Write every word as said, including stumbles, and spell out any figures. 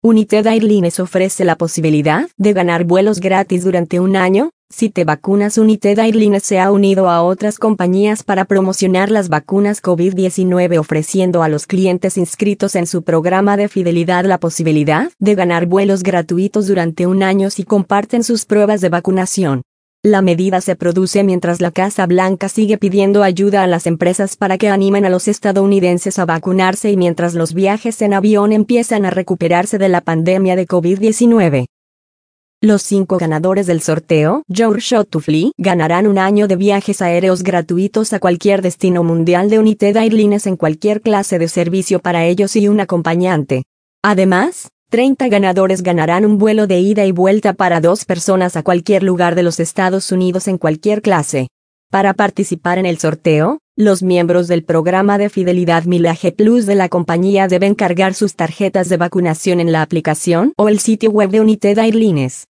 United Airlines ofrece la posibilidad de ganar vuelos gratis durante un año. Si te vacunas, United Airlines se ha unido a otras compañías para promocionar las vacunas COVID diecinueve, ofreciendo a los clientes inscritos en su programa de fidelidad la posibilidad de ganar vuelos gratuitos durante un año si comparten sus pruebas de vacunación. La medida se produce mientras la Casa Blanca sigue pidiendo ayuda a las empresas para que animen a los estadounidenses a vacunarse y mientras los viajes en avión empiezan a recuperarse de la pandemia de COVID diecinueve. Los cinco ganadores del sorteo, Your Shot to Fly, ganarán un año de viajes aéreos gratuitos a cualquier destino mundial de United Airlines en cualquier clase de servicio para ellos y un acompañante. Además, treinta ganadores ganarán un vuelo de ida y vuelta para dos personas a cualquier lugar de los Estados Unidos en cualquier clase. Para participar en el sorteo, los miembros del programa de fidelidad Mileage Plus de la compañía deben cargar sus tarjetas de vacunación en la aplicación o el sitio web de United Airlines.